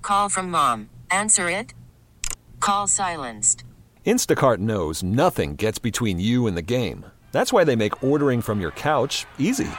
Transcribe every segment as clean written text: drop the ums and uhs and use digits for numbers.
Call from mom. Answer it. Call silenced. Instacart knows nothing gets between you and the game. That's why they make ordering from your couch easy.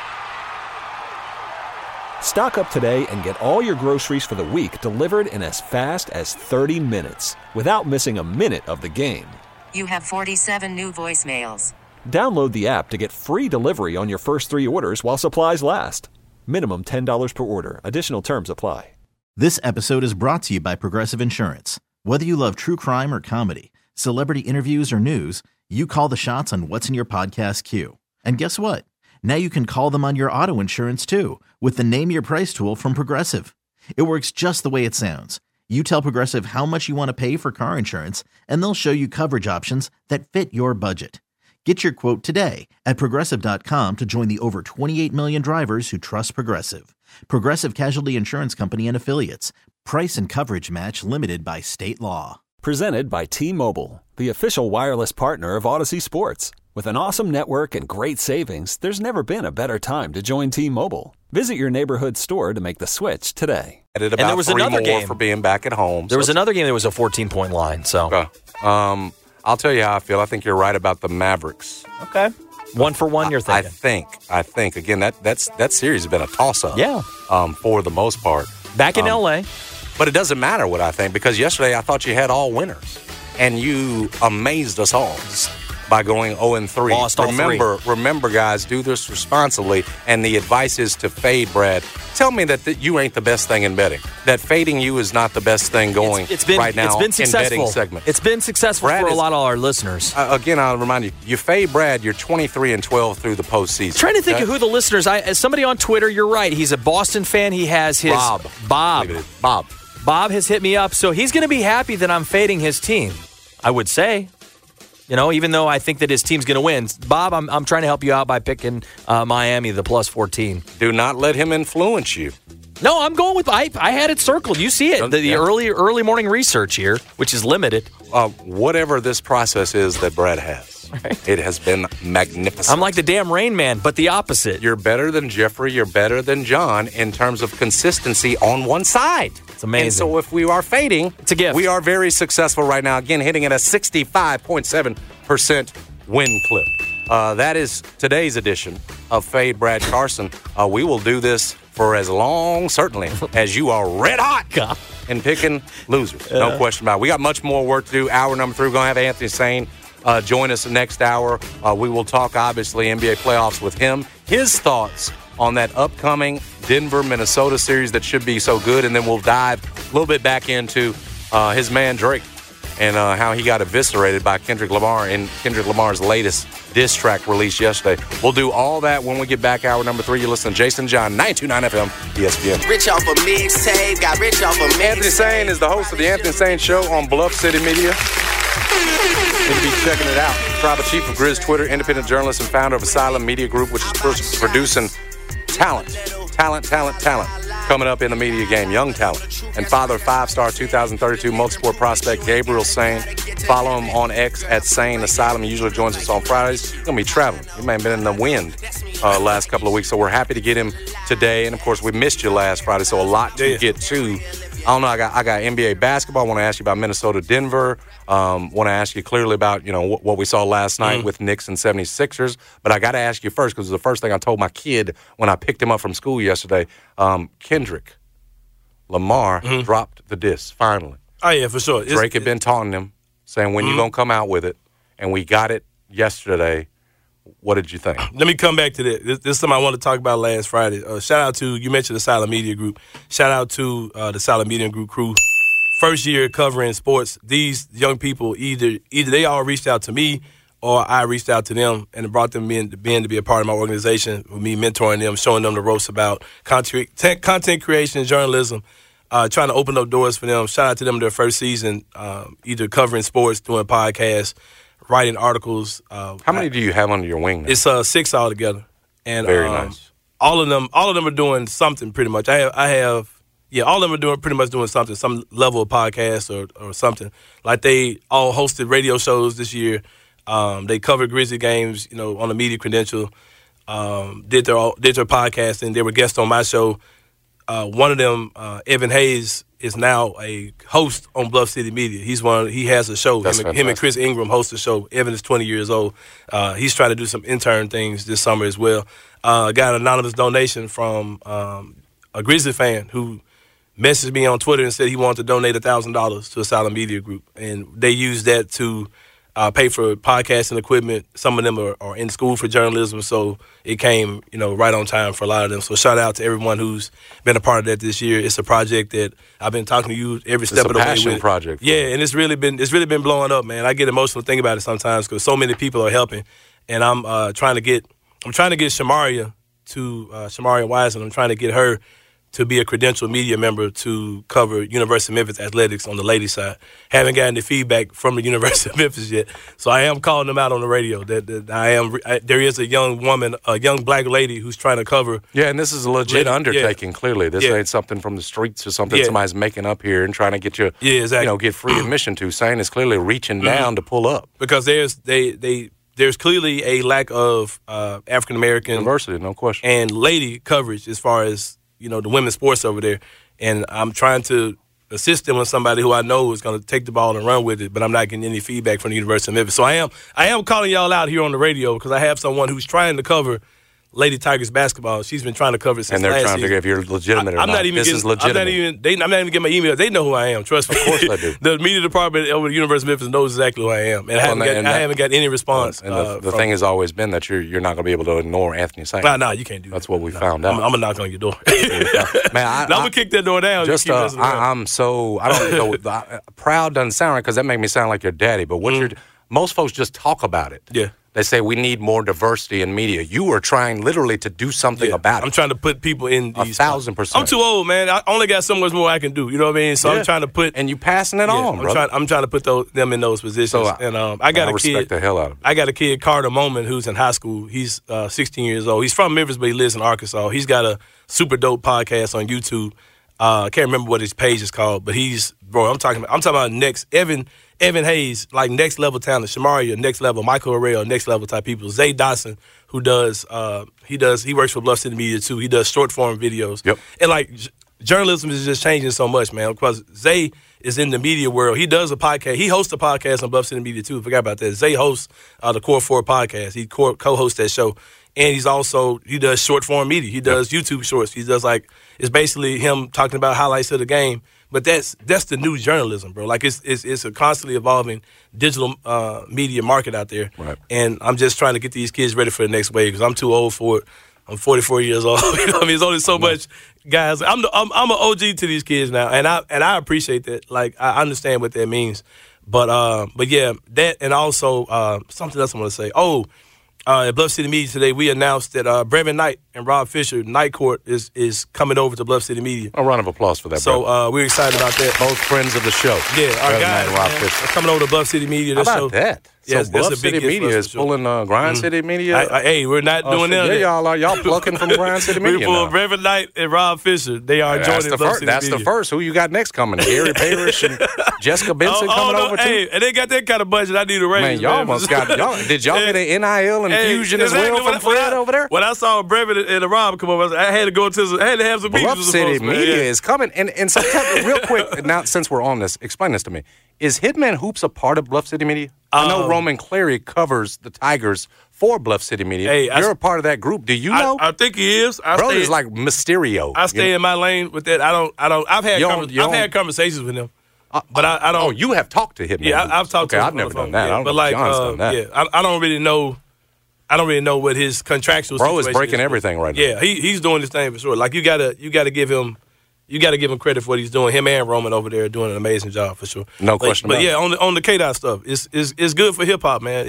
Stock up today and get all your groceries for the week delivered in as fast as 30 minutes without missing a minute of the game. You have 47 new voicemails. Download the app to get free delivery on your first 3 orders while supplies last. Minimum $10 per order. Additional terms apply. This episode is brought to you by Progressive Insurance. Whether you love true crime or comedy, celebrity interviews or news, you call the shots on what's in your podcast queue. And guess what? Now you can call them on your auto insurance too with the Name Your Price tool from Progressive. It works just the way it sounds. You tell Progressive how much you want to pay for car insurance, and they'll show you coverage options that fit your budget. Get your quote today at Progressive.com to join the over 28 million drivers who trust Progressive. Progressive Casualty Insurance Company and Affiliates. Price and coverage match limited by state law. Presented by T-Mobile, the official wireless partner of Odyssey Sports. With an awesome network and great savings, there's never been a better time to join T-Mobile. Visit your neighborhood store to make the switch today. And there was another game for being back at home. There was another game that was a 14-point line. So, okay. I'll tell you how I feel. I think you're right about the Mavericks. Okay. 1 for 1, you're thinking. I think. Again, that series has been a toss-up. Yeah. For the most part. Back in L.A. But it doesn't matter what I think, because yesterday I thought you had all winners. And you amazed us all by going 0-3. Lost all three. Remember, guys, do this responsibly. And the advice is to fade, Brad. Tell me that you ain't the best thing in betting. That fading you is not the best thing going right now in betting segment. It's been successful for a lot of our listeners. Again, I'll remind you, you fade Brad, you're 23-12 through the postseason. Trying to think of who the listeners. As somebody on Twitter, you're right. He's a Boston fan. He has his Bob. Bob has hit me up, so he's going to be happy that I'm fading his team. I would say. You know, even though I think that his team's going to win. Bob, I'm trying to help you out by picking Miami, the plus 14. Do not let him influence you. No, I'm going with I had it circled. You see it. The early morning research here, which is limited. Whatever this process is that Brad has, it has been magnificent. I'm like the damn Rain Man, but the opposite. You're better than Jeffrey. You're better than John in terms of consistency on one side. It's amazing. And so if we are fading, it's a gift. We are very successful right now. Again, hitting at a 65.7% win clip. That is today's edition of Fade Brad Carson. We will do this for as long, certainly, as you are red hot in picking losers. No question about it. We got much more work to do. Hour number 3, we're going to have Anthony Sane join us the next hour. We will talk, obviously, NBA playoffs with him. His thoughts on that upcoming Denver-Minnesota series that should be so good. And then we'll dive a little bit back into his man Drake and how he got eviscerated by Kendrick Lamar in Kendrick Lamar's latest diss track released yesterday. We'll do all that when we get back. Hour number 3, you listen to Jason John, 92.9 FM, ESPN. Rich off a mixtape, got rich off a mixtape. Anthony Sane is the host of the Anthony Sane Show on Bluff City Media. Need to be checking it out. Tribal Chief of Grizz Twitter, independent journalist and founder of Asylum Media Group, which is producing talent coming up in the media game, young talent. And father of 5-star 2032 multi-sport prospect Gabriel Sane. Follow him on X at Sane Asylum. He usually joins us on Fridays. He's going to be traveling. He may have been in the wind last couple of weeks, so we're happy to get him today. And, of course, we missed you last Friday, so a lot to get to. I don't know. I got NBA basketball. I want to ask you about Minnesota, Denver. Want to ask you clearly about, what we saw last night with Knicks and 76ers. But I got to ask you first, because it was the first thing I told my kid when I picked him up from school yesterday. Kendrick Lamar dropped the diss, finally. Oh, yeah, for sure. Drake had been taunting him, saying, when you going to come out with it? And we got it yesterday. What did you think? Let me come back to that. This is something I wanted to talk about last Friday. Shout out to, you mentioned the Asylum Media Group. Shout out to the Asylum Media Group crew. First year covering sports. These young people, either they all reached out to me or I reached out to them and brought them in to be a part of my organization, with me mentoring them, showing them the ropes about content creation, journalism, trying to open up doors for them. Shout out to them their first season, either covering sports, doing podcasts, writing articles. How many do you have under your wing now? It's 6 altogether. And very nice. All of them are doing something pretty much. all of them are pretty much doing something, some level of podcast or something. Like they all hosted radio shows this year. They covered Grizzly games, on the media credential. Did their podcast, and they were guests on my show. one of them, Evan Hayes, is now a host on Bluff City Media. He has a show. Him and Chris Ingram host a show. Evan is 20 years old. He's trying to do some intern things this summer as well. Got an anonymous donation from a Grizzly fan who messaged me on Twitter and said he wanted to donate $1,000 to Asylum Media Group, and they used that to pay for podcasting equipment. Some of them are in school for journalism, so it came, right on time for a lot of them. So shout out to everyone who's been a part of that this year. It's a project that I've been talking to you every step of the way with. It's a passion project. Yeah, and it's really been blowing up, man. I get emotional thinking about it sometimes because so many people are helping, and I'm trying to get Shamaria Wiseman. I'm trying to get her to be a credentialed media member to cover University of Memphis athletics on the ladies' side. Haven't gotten the feedback from the University of Memphis yet, so I am calling them out on the radio. There is a young woman, a young black lady who's trying to cover. Yeah, and this is a legit undertaking. Yeah. Clearly, this ain't something from the streets or something somebody's making up here and trying to get you, get free admission to. Saying it's clearly reaching down to pull up because there's clearly a lack of African American diversity, no question, and lady coverage as far as the women's sports over there, and I'm trying to assist them with somebody who I know is going to take the ball and run with it, but I'm not getting any feedback from the University of Memphis. So I am calling y'all out here on the radio because I have someone who's trying to cover Lady Tigers basketball. She's been trying to cover it since last season. And they're trying to figure if you're legitimate or not. This is legitimate. I'm not even getting my email. They know who I am. Trust me. Of course they do. The media department over the University of Memphis knows exactly who I am, and I haven't got any response. And the thing has always been that you're not going to be able to ignore Anthony Saint. No, you can't do that. That's what we found out. I'm gonna knock on your door. Man, I'm gonna kick that door down. Just I'm so I don't know. Proud doesn't sound right because that makes me sound like your daddy. But most folks just talk about it. Yeah. They say we need more diversity in media. You are trying literally to do something about it. I'm trying to put people in these 1,000%. I'm too old, man. I only got so much more I can do. You know what I mean? So I'm trying to put and you passing it on, bro. I'm trying to put them in those positions. So, and I got a kid. Respect the hell out of it. I got a kid, Carter Moman, who's in high school. He's 16 years old. He's from Memphis, but he lives in Arkansas. He's got a super dope podcast on YouTube. I can't remember what his page is called, but I'm talking about next Evan Hayes, like next level talent. Shamaria, next level. Michael Arrell, next level type people. Zay Dawson, who he works for Bluff City Media too. He does short form videos. Yep. And journalism is just changing so much, man. Because Zay is in the media world. He does a podcast. He hosts a podcast on Bluff City Media too. Forgot about that. Zay hosts the Core 4 podcast. He co-hosts that show. And he does short form media. He does YouTube shorts. He does it's basically him talking about highlights of the game. But that's the new journalism, bro. Like it's a constantly evolving digital media market out there. Right. And I'm just trying to get these kids ready for the next wave because I'm too old for it. I'm 44 years old. You know what I mean? There's only so much, guys. I'm an OG to these kids now, and I appreciate that. Like I understand what that means. But yeah, that and also something else I want to say. At Bluff City Media today, we announced that Brevin Knight and Rob Fisher, Night Court, is coming over to Bluff City Media. A round of applause for that, So we're excited about that. Both friends of the show. Yeah, our Brevin guys Knight and Rob Fisher are coming over to Bluff City Media. How about that? Yes, so Bluff City Media is pulling Grind City Media. Hey, we're not doing that. Yeah, y'all plucking from Grind City Media. We're pulling Brevin Knight and Rob Fisher. They are joining Bluff City Media. That's the first. Who you got next coming? Gary Parrish and Jessica Benson coming over too. Hey, and they got that kind of budget. I need a raise. Man, y'all must got. Did y'all get an NIL infusion as well from Fred over there? When I saw Brevin and Rob come over, I had to go to. I had to have some meetings. Bluff City Media is coming, and so real quick. Now, since we're on this, explain this to me. Is Hitman Hoops a part of Bluff City Media? I know Roman Clary covers the Tigers for Bluff City Media. Hey, you're a part of that group. Do you know? I think he is. Bro's like Mysterio. I stay in my lane with that. I don't. I've had conversations with him, but I don't. Oh, you have talked to Hitman. Yeah, I've talked to him. I've never done that. I don't but know if John's done that. Yeah, I don't really know. I don't really know what his contractual Bro situation is breaking everything right now. Yeah, he's doing his thing for sure. Like you gotta give him. You got to give him credit for what he's doing. Him and Roman over there are doing an amazing job for sure. No question about it. But yeah, on the K-Dot stuff, it's good for hip hop, man.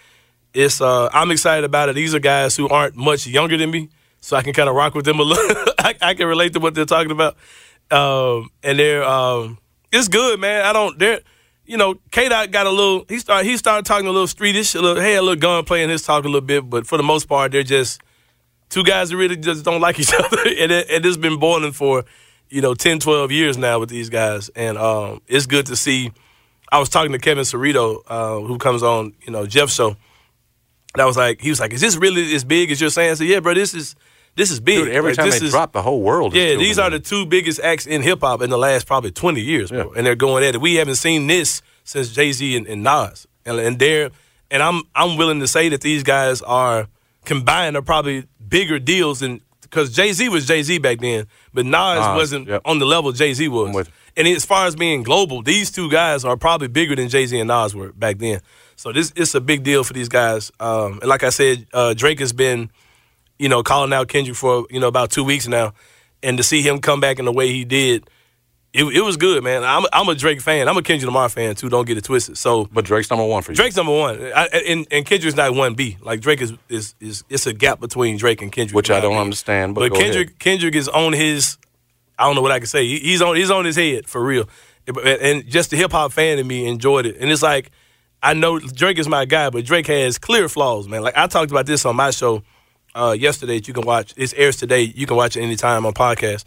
I'm excited about it. These are guys who aren't much younger than me, so I can kind of rock with them a little. I can relate to what they're talking about, and they're it's good, man. K-Dot got a little. He started talking a little streetish, had a little gunplay in his talk a little bit, but for the most part, they're just two guys that really just don't like each other, and it's been boiling for 10, 12 years now with these guys. And it's good to see. I was talking to Kevin Cerrito, who comes on, Jeff's show. And he was like, is this really as big as you're saying? I said, yeah, bro, this is This is big. Dude, every time they drop, the whole world is these are the two biggest acts in hip-hop in the last probably 20 years, bro. And they're going at it. We haven't seen this since Jay-Z and Nas. And I'm willing to say that these guys are combined are probably bigger deals than – because Jay-Z was Jay-Z back then, but Nas wasn't on the level Jay-Z was. And as far as being global, these two guys are probably bigger than Jay-Z and Nas were back then. So it's a big deal for these guys. And like I said, Drake has been – calling out Kendrick for, about 2 weeks now. And to see him come back in the way he did, it was good, man. I'm a Drake fan. I'm a Kendrick Lamar fan, too. Don't get it twisted. But Drake's number one for you. Drake's number one. And Kendrick's not 1B. Like, Drake is it's a gap between Drake and Kendrick. Which I don't understand, but Kendrick is on his, I don't know what I can say. He's on his head, for real. And just the hip-hop fan in me enjoyed it. And it's like, I know Drake is my guy, but Drake has clear flaws, man. Like, I talked about this on my show yesterday that you can watch. It airs today. You can watch it anytime on podcast.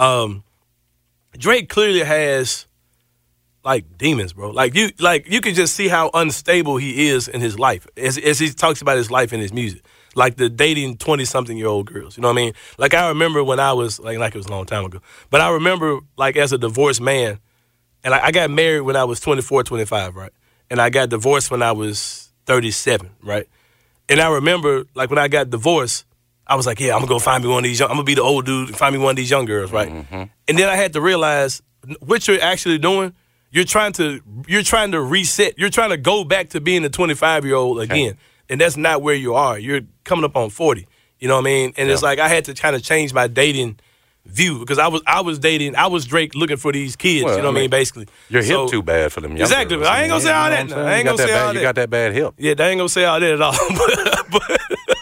Drake clearly has like demons, bro. Like you can just see how unstable he is in his life as he talks about his life in his music. Like the dating 20-something-year-old girls. You know what I mean? Like I remember when I was like it was a long time ago. But I remember like as a divorced man, and I got married when I was 24, 25, right? And I got divorced when I was 37, right? And I remember, like, when I got divorced, I was like, yeah, I'm going to go find me one of these I'm going to be the old dude and find me one of these young girls, right? Mm-hmm. And then I had to realize what you're actually doing, you're trying to reset. You're trying to go back to being a 25-year-old again. Okay. And that's not where you are. You're coming up on 40. You know what I mean? And it's like I had to kind of change my dating view because I was Drake looking for these kids, you know what I mean, basically. Your hip too bad for them young Exactly. girls. I ain't going to say all that. I ain't going to say all that. You got that bad hip. Yeah, I ain't going to say all that at all. but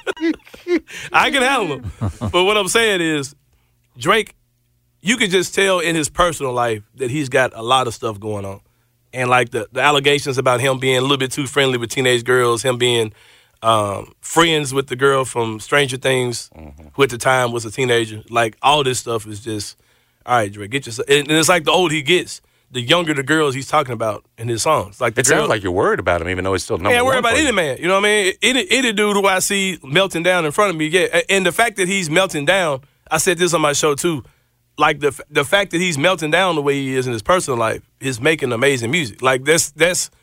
I can handle them. But what I'm saying is, Drake, you can just tell in his personal life that he's got a lot of stuff going on. And like the allegations about him being a little bit too friendly with teenage girls, him being friends with the girl from Stranger Things, who at the time was a teenager. Like, all this stuff is just, all right, Drake, get yourself. And it's like the older he gets, the younger the girls he's talking about in his songs. Like it sounds like you're worried about him, even though he's still number one. Yeah, worried about any man. You know what I mean? Any dude who I see melting down in front of me, yeah. And the fact that he's melting down, I said this on my show too, like the fact that he's melting down the way he is in his personal life is making amazing music. Like that's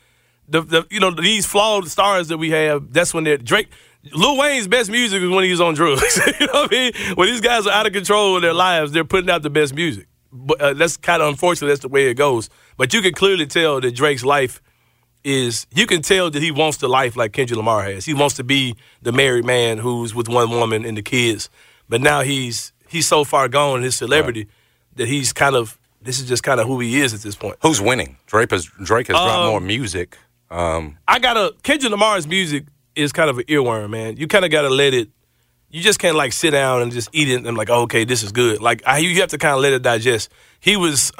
these flawed stars that we have, that's when they're Drake. Lil Wayne's best music is when he's on drugs. You know what I mean? When these guys are out of control in their lives, they're putting out the best music. But that's kind of unfortunate. That's the way it goes. But you can clearly tell that Drake's life is. You can tell that he wants the life like Kendrick Lamar has. He wants to be the married man who's with one woman and the kids. But now he's so far gone in his celebrity that he's kind of. This is just kind of who he is at this point. Who's winning? Drake has dropped more music. Kendrick Lamar's music is kind of an earworm, man. You kind of got to let it. You just can't like sit down and just eat it and like, oh, okay, this is good. Like you have to kind of let it digest. He was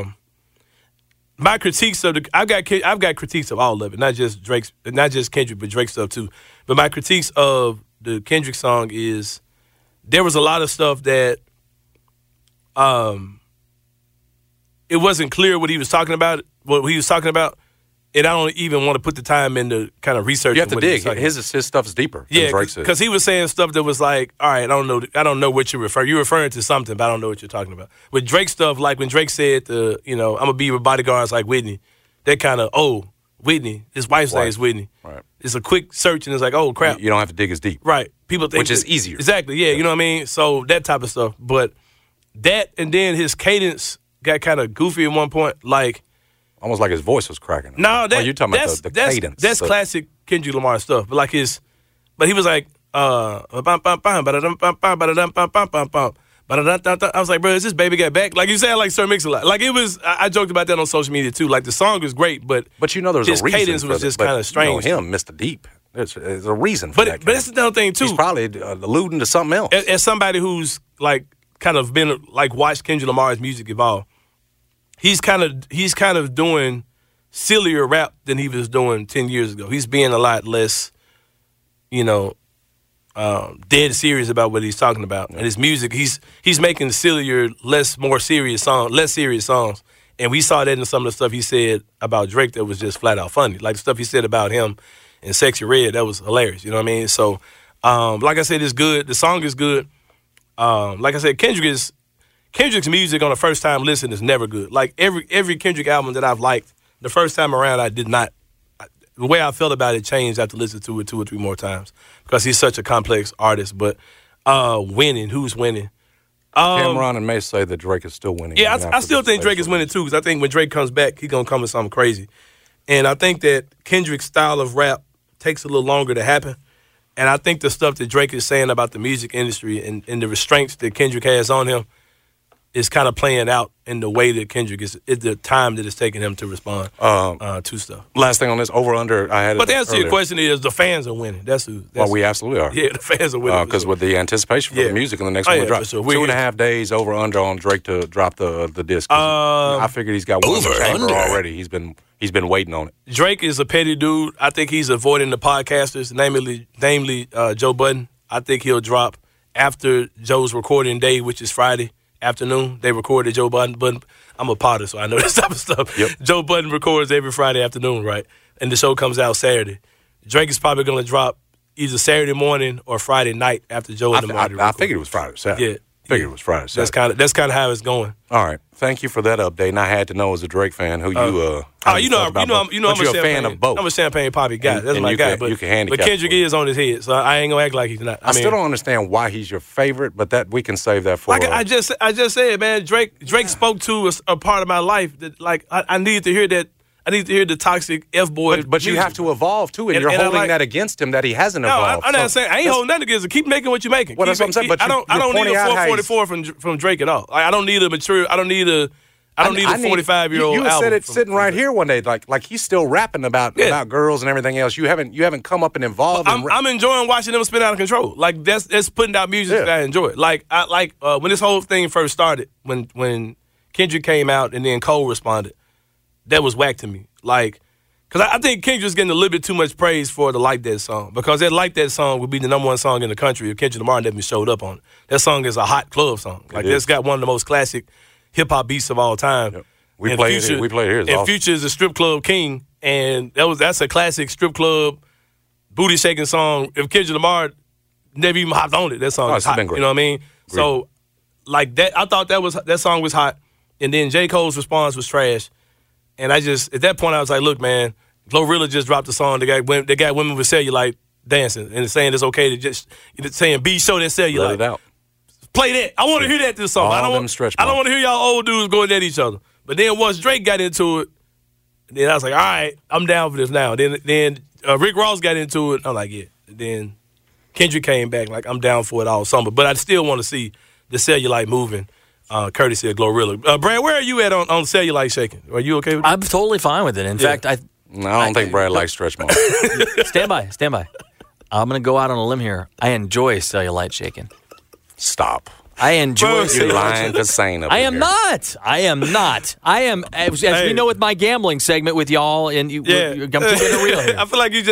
my critiques of I've got critiques of all of it, not just Kendrick, but Drake stuff too. But my critiques of the Kendrick song is there was a lot of stuff that it wasn't clear what he was talking about. And I don't even want to put the time into kind of research. You have to dig. His stuff's deeper. Yeah, because he was saying stuff that was like, all right, I don't know what you're referring. You're referring to something, but I don't know what you're talking about. With Drake stuff, like when Drake said, I'm gonna be with bodyguards like Whitney. That kind of Whitney. His wife's name is Whitney. Right. It's a quick search and it's like, oh crap. You don't have to dig as deep. Right. People think which is easier. Exactly. Yeah. You know what I mean. So that type of stuff. But that and then his cadence got kind of goofy at one point, like. Almost like his voice was cracking. No, you're talking about the cadence. That's classic Kendrick Lamar stuff. But but he was like, I was like, bro, is this Baby Got Back? Like you sound like Sir Mix-a-Lot. Like it was. I joked about that on social media too. Like the song was great, but there's a reason. His cadence was just kind of strange. Him, Mr. Deep. There's a reason for that. But that's another thing too. He's probably alluding to something else. As somebody who's like kind of been like watched Kendrick Lamar's music evolve. He's kind of doing sillier rap than he was doing 10 years ago. He's being a lot less, dead serious about what he's talking about. Yeah. And his music, he's making sillier, more serious songs. And we saw that in some of the stuff he said about Drake that was just flat out funny. Like the stuff he said about him in Sexy Red, that was hilarious. You know what I mean? So, like I said, it's good. The song is good. Like I said, Kendrick's music on the first time listen is never good. Like every Kendrick album that I've liked, the first time around I did not. The way I felt about it changed after listening to it 2 or 3 more times because he's such a complex artist. But winning, who's winning? Cameron and May say that Drake is still winning. Yeah, I still think Drake is winning too because I think when Drake comes back, he's gonna come with something crazy. And I think that Kendrick's style of rap takes a little longer to happen. And I think the stuff that Drake is saying about the music industry and the restraints that Kendrick has on him is kind of playing out in the way that Kendrick is the time that it's taking him to respond to stuff. Last thing on this, over-under, I had it. But the answer to earlier. your question is the fans are winning. Well, we absolutely are. Yeah, the fans are winning. Because with the anticipation for the music and the next one to drop. Sure. 2.5 days over-under on Drake to drop the disc. I figured he's got one in the chamber already. He's been waiting on it. Drake is a petty dude. I think he's avoiding the podcasters, namely Joe Budden. I think he'll drop after Joe's recording day, which is Friday afternoon. They recorded Joe Budden. I'm a potter, so I know this type of stuff. Yep. Joe Budden records every Friday afternoon, right? And the show comes out Saturday. Drake is probably going to drop either Saturday morning or Friday night after Joe in the morning. I figured it was Friday or Saturday. Yeah. Figured it was Friday or Saturday. That's kind of how it's going. All right. Thank you for that update. And I had to know as a Drake fan who you I'm you're a fan of both. I'm a Champagne Poppy guy. That's and my you guy. can handicap but Kendrick for it. is on his head, so I ain't gonna act like he's not. I still don't understand why he's your favorite, but that we can save that for. Like I just said, man, Drake spoke to a part of my life that like I needed to hear that. I need to hear the toxic F-boy. But you have to evolve, too, and you're holding that against him that he hasn't evolved. I'm not saying – I ain't holding that against him. Keep making what you're making. Well, that's what I'm saying. But I don't need a 444 from Drake at all. I don't need a mature – I don't need a 45-year-old album. You said it sitting right here one day. Like he's still rapping about girls and everything else. You haven't come up and evolved. I'm enjoying watching them spin out of control. Like, that's putting out music that I enjoy. Like, when this whole thing first started, when Kendrick came out and then Cole responded, that was whack to me. Like – because I think Kendrick's getting a little bit too much praise for the Like That song. Because that Like That song would be the #1 song in the country if Kendrick Lamar never showed up on it. That song is a hot club song. Like, that's got one of the most classic hip-hop beats of all time. Yep. We played it here. And awesome. Future is a strip club king. And that's a classic strip club booty-shaking song. If Kendrick Lamar never even hopped on it, that song is hot. You know what I mean? Great. So, like, that, I thought that song was hot. And then J. Cole's response was trash. And I just, at that point, I was like, look, man, Glorilla just dropped a song. They got women with cellulite dancing and saying it's okay to just, saying be show that cellulite. Let it out. Play that. I want to hear that this song. I don't want to hear y'all old dudes going at each other. But then once Drake got into it, then I was like, all right, I'm down for this now. Then Rick Ross got into it. I'm like, yeah. Then Kendrick came back like, I'm down for it all summer. But I still want to see the cellulite moving. Courtesy of Glorilla. Brad, where are you at on cellulite shaking? Are you okay with that? I'm totally fine with it. In fact, I don't think Brad likes stretch marks. Stand by. I'm going to go out on a limb here. I enjoy cellulite shaking. Stop. I enjoy You're lying to saying I am not. I am, as we know with my gambling segment with y'all, and I'm keeping it real here. I feel like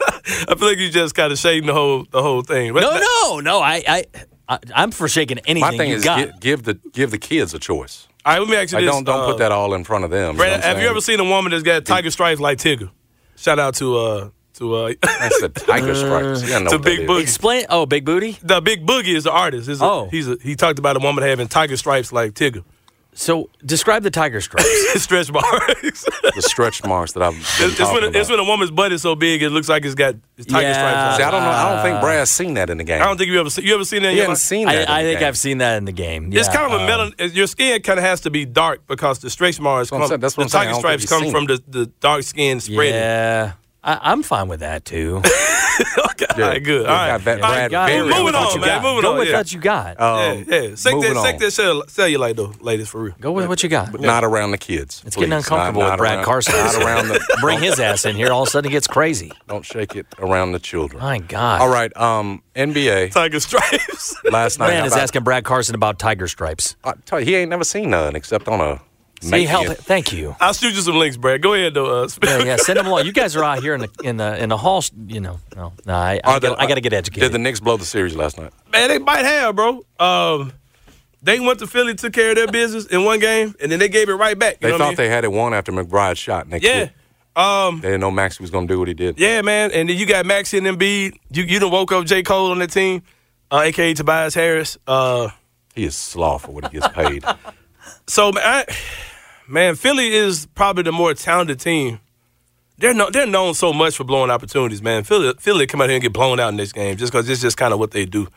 you just kind of shading the whole thing. No. I'm for shaking anything. My thing you is got. give the kids a choice. All right, let me ask you this. Don't put that all in front of them. Brad, have you ever seen a woman that's got tiger stripes like Tigger? Shout out to that's the tiger stripes. To Big Boogie. Explain. Oh, Big Booty. The Big Boogie is the artist. He talked about a woman having tiger stripes like Tigger. So describe the tiger stripes. Stretch marks. The stretch marks that I've been it's when a woman's butt is so big it looks like it's got tiger stripes. See, I don't know. I don't think Brad's seen that in the game. I don't think you ever seen that. You haven't seen that. I think I've seen that in the game. Yeah. It's kind of a your skin kind of has to be dark because the stretch marks the tiger stripes come from the dark skin spreading. Yeah. I'm fine with that too. Okay, all right, good. All right, moving on, man. Go with what you got. Take that cellulite though, ladies, for real. Go with what you got. But not around the kids. It's getting uncomfortable with Brad Carson. Not around the. Bring his ass in here. All of a sudden, it gets crazy. Don't shake it around the children. My God. All right, NBA. Tiger stripes. Last night, man is asking Brad Carson about tiger stripes. He ain't never seen none except on a. Thank you. I'll shoot you some links, Brad. Go ahead, though. Yeah, send them along. You guys are out here in the hall. You know, I got to get educated. Did the Knicks blow the series last night? Man, they might have, bro. They went to Philly, took care of their business in one game, and then they gave it right back. They thought they had it won after McBride shot. They didn't know Maxey was going to do what he did. Yeah, man. And then you got Maxey and Embiid. You done woke up J. Cole on that team, a.k.a. Tobias Harris. He is sloth for what he gets paid. So, man, Philly is probably the more talented team. They're known so much for blowing opportunities, man. Philly come out here and get blown out in this game just because it's just kind of what they do.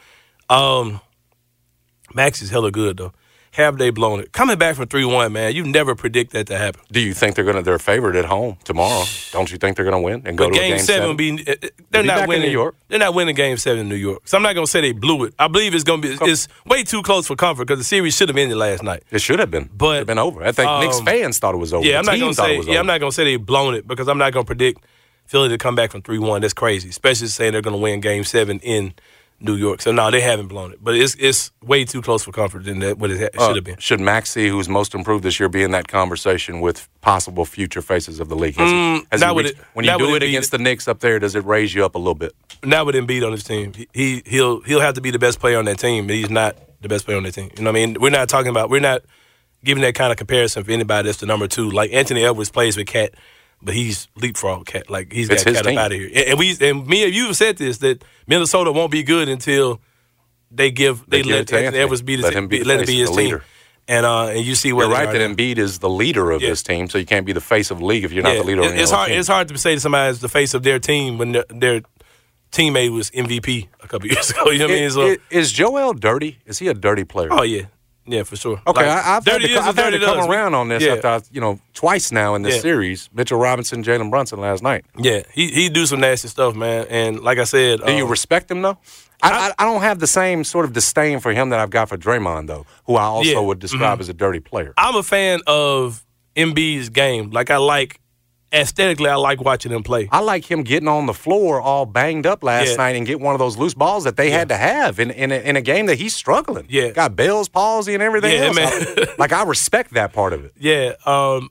Max is hella good, though. Have they blown it? Coming back from 3-1, man, you never predict that to happen. Do you think they're favored at home tomorrow? Don't you think they're going to win and go to Game 7 will be they're not winning in New York. They're not winning Game 7 in New York. So I'm not going to say they blew it. I believe it's going to be it's way too close for comfort because the series should have ended last night. It should have been. But it should have been over. I think Knicks fans thought it was over. Yeah, I'm not going to say they've blown it because I'm not going to predict Philly to come back from 3-1. That's crazy, especially saying they're going to win Game 7 in New York. So, no, they haven't blown it. But it's way too close for comfort than what it should have been. Should Maxey, who's most improved this year, be in that conversation with possible future faces of the league? When you do it against the Knicks up there, does it raise you up a little bit? Not with Embiid on his team. He'll have to be the best player on that team, but he's not the best player on that team. You know what I mean? We're not giving that kind of comparison for anybody that's the number 2. Like Anthony Edwards plays with Cat, but he's leapfrog Cat. Like he's got Cat up out of here. And me and you have said this that Minnesota won't be good until they let Anthony Edwards be let him be his team. And you see where you're right that Embiid is the leader of this team, so you can't be the face of the league if you're not the leader of the team. It's hard to say to somebody as the face of their team when their teammate was MVP a couple years ago. You know what I mean? So, is Joel dirty? Is he a dirty player? Oh yeah. Yeah, for sure. Okay, I've had to come around on this after twice now in this series. Mitchell Robinson, Jalen Brunson last night. Yeah, he do some nasty stuff, man. And like I said, do you respect him though? I don't have the same sort of disdain for him that I've got for Draymond though, who I also would describe as a dirty player. I'm a fan of Embiid's game. Aesthetically, I like watching him play. I like him getting on the floor all banged up last night and get one of those loose balls that they had to have in a game that he's struggling. Yeah. Got Bell's palsy and everything else. Man. I respect that part of it. Yeah. What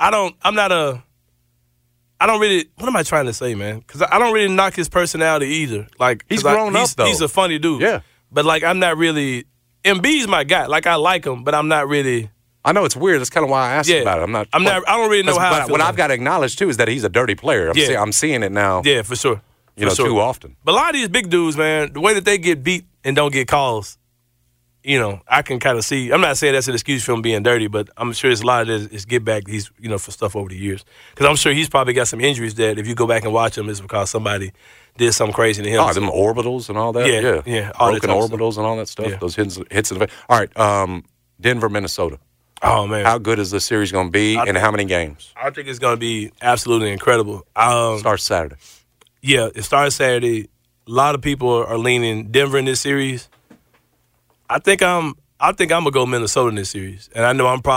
am I trying to say, man? Because I don't really knock his personality either. He's grown up, though. He's a funny dude. Yeah. But, I'm not really – Embiid's my guy. I like him, but I'm not really – I know it's weird. That's kind of why I asked about it. I don't really know how. But what I've got to acknowledge too is that he's a dirty player. I'm seeing it now. Yeah, for sure. Too often. But a lot of these big dudes, man, the way that they get beat and don't get calls, I can kind of see. I'm not saying that's an excuse for him being dirty, but I'm sure it's a lot of this get back. He's for stuff over the years because I'm sure he's probably got some injuries that if you go back and watch them, it's because somebody did something crazy to him. Oh, them orbitals and all that. Yeah. Broken orbitals and all that stuff. Yeah. Those hits in the face. All right, Denver, Minnesota. Oh, man. How good is this series going to be, and how many games? I think it's going to be absolutely incredible. Starts Saturday. Yeah, it starts Saturday. A lot of people are leaning Denver in this series. I think I'm gonna go Minnesota in this series, and I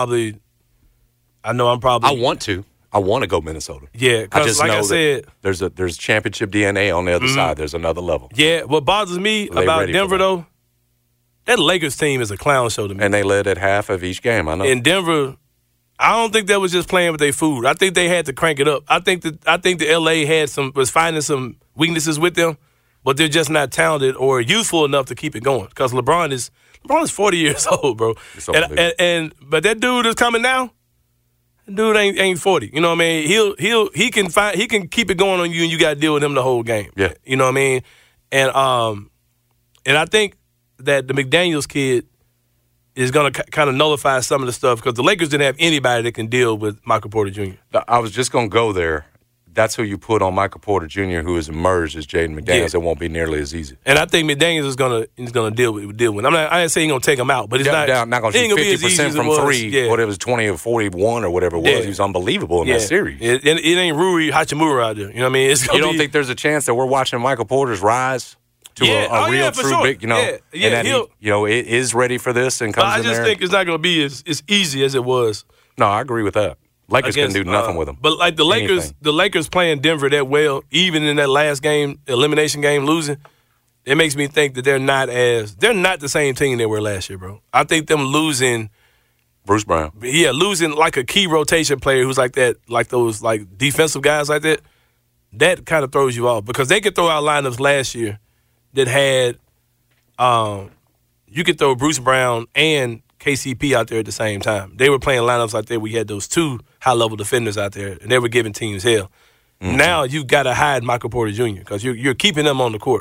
want to go Minnesota. Yeah, because like I said, there's championship DNA on the other side. There's another level. Yeah, what bothers me about Denver though. That Lakers team is a clown show to me. And they led at half of each game, I know. In Denver, I don't think that was just playing with their food. I think they had to crank it up. I think the LA was finding some weaknesses with them, but they're just not talented or youthful enough to keep it going. Because LeBron is 40 years old, bro. But that dude is coming now. Dude ain't 40. You know what I mean? He can keep it going on you, and you got to deal with him the whole game. Yeah. You know what I mean? And I think that the McDaniels kid is going to kind of nullify some of the stuff because the Lakers didn't have anybody that can deal with Michael Porter Jr. I was just going to go there. That's who you put on Michael Porter Jr., who has emerged as Jaden McDaniels. It won't be nearly as easy. And I think McDaniels is going to deal with. I ain't saying he's going to take him out, but it's not going to shoot 50% from three. Yeah. What it was 20 or 41 or whatever it was. He was unbelievable in that series. It ain't Rui Hachimura out there. You know what I mean? You don't think there's a chance that we're watching Michael Porter's rise to a real true big, and that he is ready for this and comes in there? I just think it's not going to be as easy as it was. No, I agree with that. Lakers can do nothing with them. But the Lakers playing Denver that well, even in that last game, elimination game, losing, it makes me think that they're not the same team they were last year, bro. I think them losing Bruce Brown. Yeah, losing like a key rotation player who's like that, like those like defensive guys like that, that kind of throws you off because they could throw out lineups last year that had you could throw Bruce Brown and KCP out there at the same time. They were playing lineups like that. We had those two high-level defenders out there, and they were giving teams hell. Mm-hmm. Now you've got to hide Michael Porter Jr. because you're keeping them on the court.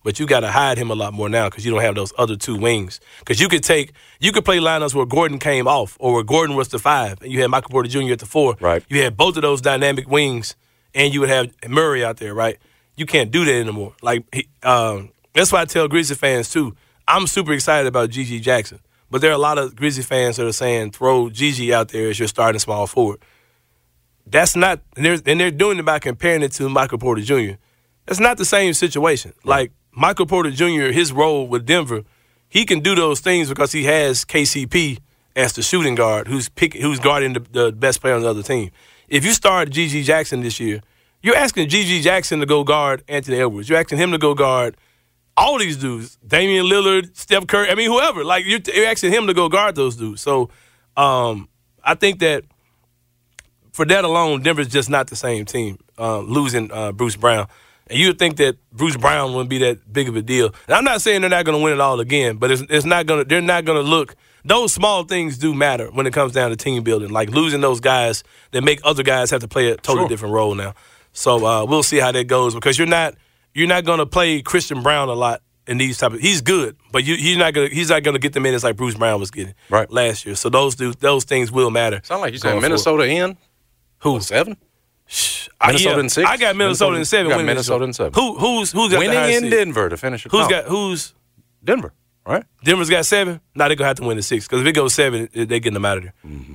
but you got to hide him a lot more now because you don't have those other two wings. Because you could play lineups where Gordon came off or where Gordon was the 5, and you had Michael Porter Jr. at the 4. Right. You had both of those dynamic wings, and you would have Murray out there, right? You can't do that anymore. That's why I tell Grizzly fans, too, I'm super excited about G.G. Jackson. But there are a lot of Grizzly fans that are saying throw G.G. out there as your starting small forward. That's not – and they're doing it by comparing it to Michael Porter Jr. That's not the same situation. Like, Michael Porter Jr., his role with Denver, he can do those things because he has KCP as the shooting guard who's guarding the best player on the other team. If you start G.G. Jackson this year, you're asking G.G. Jackson to go guard Anthony Edwards. You're asking him to go guard all these dudes, Damian Lillard, Steph Curry, whoever. Like, you're asking him to go guard those dudes. So I think that for that alone, Denver's just not the same team, losing Bruce Brown. And you would think that Bruce Brown wouldn't be that big of a deal. And I'm not saying they're not going to win it all again, but they're not going to look. Those small things do matter when it comes down to team building, like losing those guys that make other guys have to play a totally different role now. So we'll see how that goes because you're not going to play Christian Brown a lot in these type of. He's good, but he's not going to get the minutes like Bruce Brown was getting last year. So those things will matter. Sound like you said Minnesota in who 7? Minnesota in 6. I got Minnesota in 7. Got Minnesota in 7. Who's got winning the highest in seed? Denver to finish it? Who's Denver? Right. Denver's got 7. Now they're gonna have to win the 6 because if it goes 7, they're getting them out of there.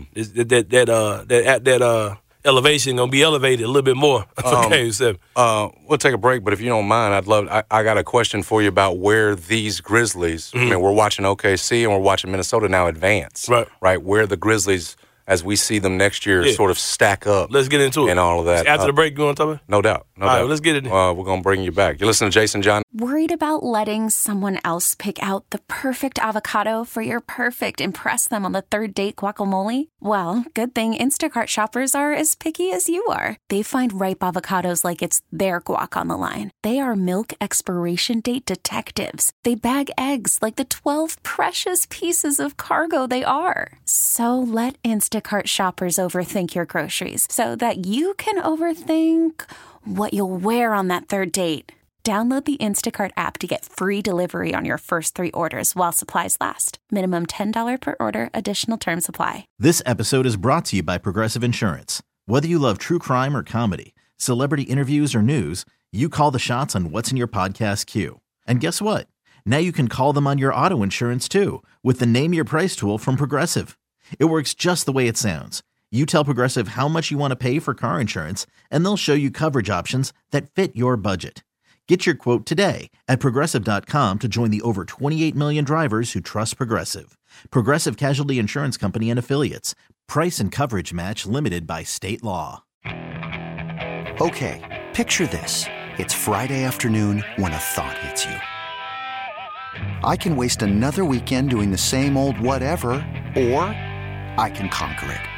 Mm-hmm. That elevation gonna be elevated a little bit more for Game 7. We'll take a break, but if you don't mind, I got a question for you about where these Grizzlies. I mean, we're watching OKC and we're watching Minnesota now advance. Right. Where the Grizzlies, as we see them next year, sort of stack up. Let's get into it. And all of that. After the break, you want to talk about it? No doubt. All right, let's get it in. We're going to bring you back. You're listening to Jason John. Worried about letting someone else pick out the perfect avocado for your perfect impress them on the third date guacamole? Well, good thing Instacart shoppers are as picky as you are. They find ripe avocados like it's their guac on the line. They are milk expiration date detectives. They bag eggs like the 12 precious pieces of cargo they are. So let Instacart shoppers overthink your groceries so that you can overthink what you'll wear on that third date. Download the Instacart app to get free delivery on your first 3 orders while supplies last. Minimum $10 per order. Additional terms apply. This episode is brought to you by Progressive Insurance. Whether you love true crime or comedy, celebrity interviews or news, you call the shots on what's in your podcast queue. And guess what? Now you can call them on your auto insurance too with the Name Your Price tool from Progressive. It works just the way it sounds. You tell Progressive how much you want to pay for car insurance, and they'll show you coverage options that fit your budget. Get your quote today at Progressive.com to join the over 28 million drivers who trust Progressive. Progressive Casualty Insurance Company and Affiliates. Price and coverage match limited by state law. Okay, picture this. It's Friday afternoon when a thought hits you. I can waste another weekend doing the same old whatever, or I can conquer it.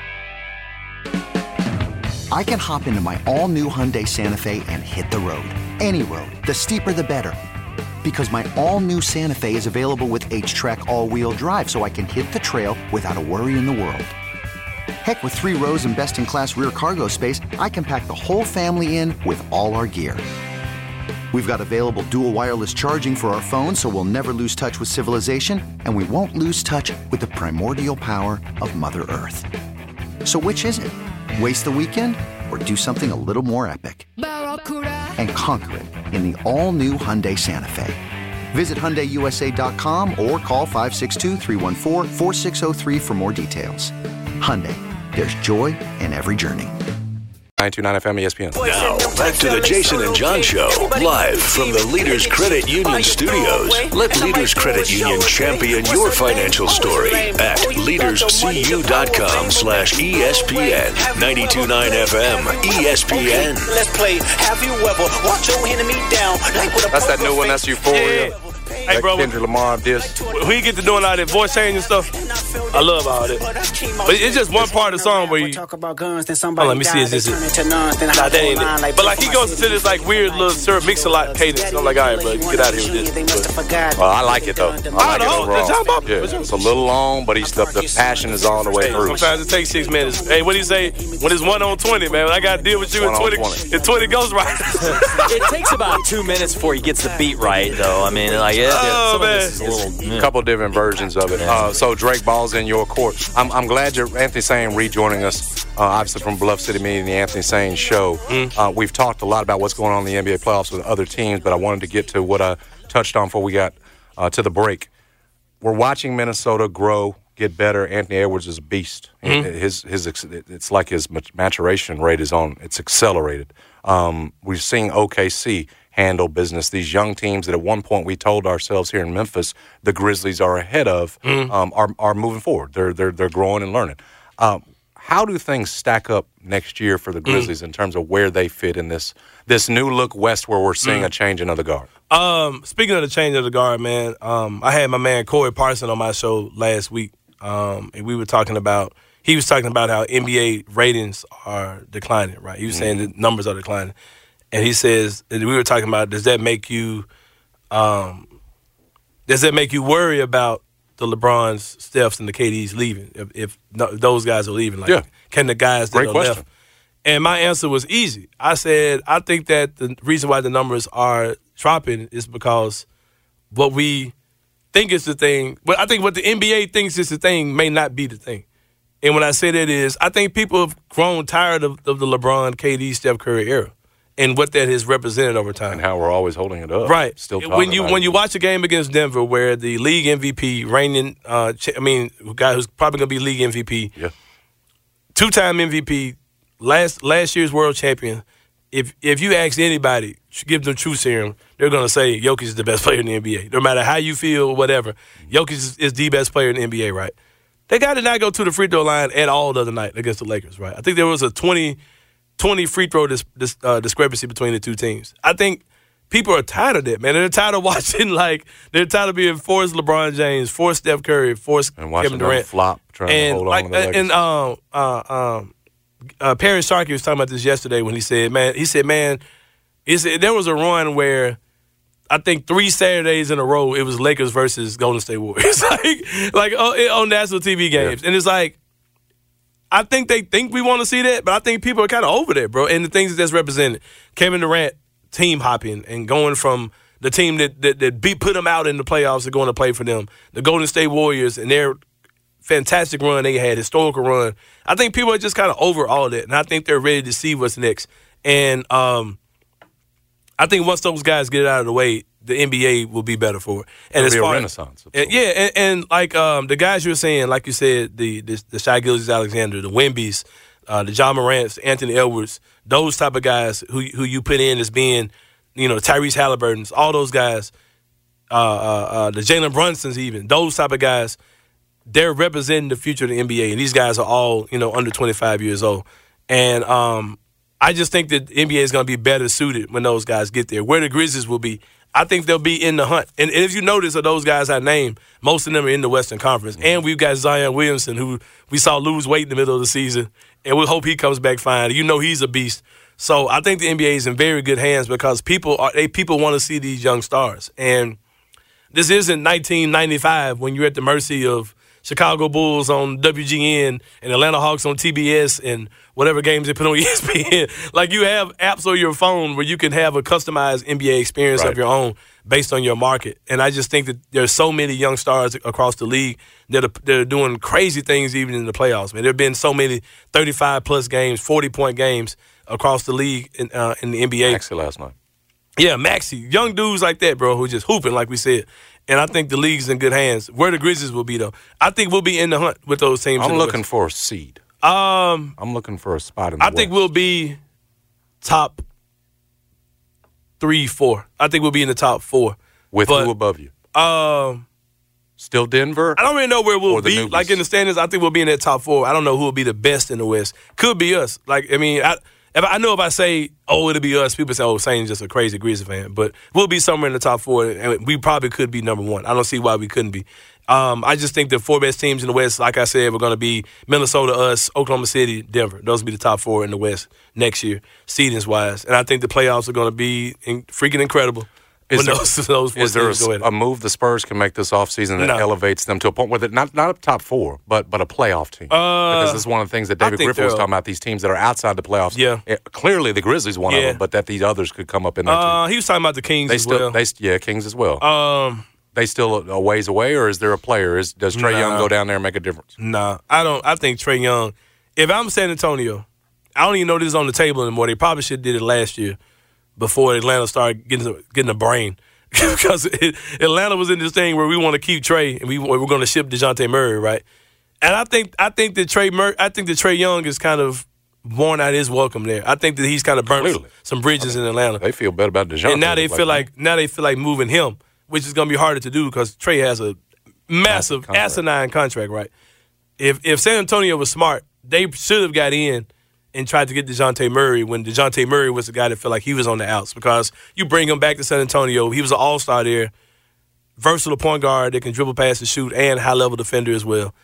I can hop into my all-new Hyundai Santa Fe and hit the road. Any road. The steeper, the better. Because my all-new Santa Fe is available with H-Track all-wheel drive, so I can hit the trail without a worry in the world. Heck, with 3 rows and best-in-class rear cargo space, I can pack the whole family in with all our gear. We've got available dual wireless charging for our phones, so we'll never lose touch with civilization, and we won't lose touch with the primordial power of Mother Earth. So which is it? Waste the weekend or do something a little more epic? And conquer it in the all-new Hyundai Santa Fe. Visit HyundaiUSA.com or call 562-314-4603 for more details. Hyundai, there's joy in every journey. 929 FM ESPN. Now, back to the Jason and John Show, live from the Leaders Credit Union studios. Let Leaders Credit Union champion your financial story at leaderscu.com/ESPN. 92.9 FM ESPN. Let's play. Have you ever watched your enemy down? That's that new one. That's Euphoria. Hey, bro. Kendrick Lamar disc. When you get to doing all that voice change and stuff, I love all that. But it's just one part of the song where you. Hold on, let me see. Is this it? Nah, that ain't it. But like he goes into this like weird little mix-a-lot cadence. I'm like, all right, bro, get out of here with this. Well, I like it though. I like it overall. Yeah, it's a little long, but the passion is all the way through. Sometimes it takes 6 minutes. Hey, what do you say? When it's 1 on 20, man. When I got to deal with you in 20, if 20 goes right. It takes about 2 minutes before he gets the beat right, though. I mean, like, some of this is a little. Couple different versions of it. So Drake, ball's in your court. I'm glad you're Anthony Sane rejoining us. Obviously from Bluff City Media and the Anthony Sane Show. We've talked a lot about what's going on in the NBA playoffs with other teams, but I wanted to get to what I touched on before we got to the break. We're watching Minnesota grow, get better. Anthony Edwards is a beast. It's like his maturation rate it's accelerated. We've seen OKC handle business. These young teams that at one point we told ourselves here in Memphis the Grizzlies are ahead of are moving forward. They're growing and learning. How do things stack up next year for the Grizzlies in terms of where they fit in this new look West where we're seeing a changing of the guard? Speaking of the change of the guard, man, I had my man Corey Parson on my show last week, and he was talking about how NBA ratings are declining, right? He was saying the numbers are declining. And he says, and we were talking about, does that make you worry about the LeBrons, Stephs, and the KDs leaving? If those guys are leaving, can the guys that are left? And my answer was easy. I said, I think that the reason why the numbers are dropping is because what we think is the thing, but I think what the NBA thinks is the thing may not be the thing. And when I say that is, I think people have grown tired of the LeBron, KD, Steph Curry era. And what that has represented over time, and how we're always holding it up, right? Still talking when you watch a game against Denver, where the league MVP, reigning, guy who's probably going to be league MVP, 2-time MVP, last year's world champion. If you ask anybody, give them true serum, they're going to say Jokic is the best player in the NBA. No matter how you feel, or whatever, Jokic is the best player in the NBA, right? They got to not go to the free throw line at all the other night against the Lakers, right? I think there was a 20 free throw discrepancy between the two teams. I think people are tired of that, man. They're tired of watching, they're tired of being forced LeBron James, forced Steph Curry, forced Kevin Durant. Flop, trying to hold on to the Lakers. And Perry Sharkey was talking about this yesterday when he said, there was a run where I think 3 Saturdays in a row it was Lakers versus Golden State Warriors, on national TV games. Yeah. And it's like, I think they think we want to see that, but I think people are kind of over that, bro. And the things that's represented. Kevin Durant team hopping and going from the team that put them out in the playoffs to going to play for them. The Golden State Warriors and their fantastic run they had, historical run. I think people are just kind of over all that, and I think they're ready to see what's next. And I think once those guys get out of the way, the NBA will be better for it. And it'll be a renaissance. And the guys you're saying, like you said, the Shai Gilgeous-Alexander, the Wembys, the John Morants, Anthony Edwards, those type of guys who you put in as being, Tyrese Halliburton's, all those guys, the Jalen Brunsons even, those type of guys, they're representing the future of the NBA. And these guys are all, under 25 years old. And I just think that the NBA is going to be better suited when those guys get there. Where the Grizzlies will be, I think they'll be in the hunt. And if you notice of those guys I named, most of them are in the Western Conference. Mm-hmm. And we've got Zion Williamson, who we saw lose weight in the middle of the season. And we hope he comes back fine. He's a beast. So I think the NBA is in very good hands because people want to see these young stars. And this isn't 1995 when you're at the mercy of Chicago Bulls on WGN and Atlanta Hawks on TBS and whatever games they put on ESPN. You have apps on your phone where you can have a customized NBA experience of your own based on your market. And I just think that there's so many young stars across the league that are doing crazy things even in the playoffs. Man, there have been so many 35-plus games, 40-point games across the league in the NBA. Maxey last night. Yeah, Maxey. Young dudes like that, bro, who just hooping like we said. And I think the league's in good hands. Where the Grizzlies will be, though, I think we'll be in the hunt with those teams. I'm looking for a seed. I'm looking for a spot in the West. I think we'll be top 3, 4. I think we'll be in the top 4. With who above you? Still Denver? I don't really know where we'll be. In the standings, I think we'll be in that top 4. I don't know who will be the best in the West. Could be us. If I say, it'll be us, people say, Sane's just a crazy Grizzlies fan. But we'll be somewhere in the top 4, and we probably could be number 1. I don't see why we couldn't be. I just think the 4 best teams in the West, like I said, were going to be Minnesota, us, Oklahoma City, Denver. Those will be the top 4 in the West next year, seedings-wise. And I think the playoffs are going to be freaking incredible. Is there a move the Spurs can make this offseason that elevates them to a point where they're not a top 4, but a playoff team? Because this is one of the things that David Griffin was talking about, these teams that are outside the playoffs. Yeah. Clearly the Grizzlies one of them, but that these others could come up in that team. He was talking about the Kings as well. Kings as well. They still a ways away, or is there a player? Does Trae Young go down there and make a difference? Nah, I don't. I think Trae Young, if I'm San Antonio, I don't even know this is on the table anymore. They probably should have did it last year before Atlanta started getting a brain. Because Atlanta was in this thing where we want to keep Trae and we're going to ship DeJounte Murray, right? And I think that Trae Young is kind of worn out his welcome there. I think that he's kind of burnt some bridges in Atlanta. They feel better about DeJounte. And now they feel like moving him, which is going to be harder to do because Trae has a massive asinine contract, right? If San Antonio was smart, they should have got in and tried to get DeJounte Murray when DeJounte Murray was the guy that felt like he was on the outs, because you bring him back to San Antonio. He was an all-star there, versatile point guard that can dribble, pass, and shoot, and high-level defender as well.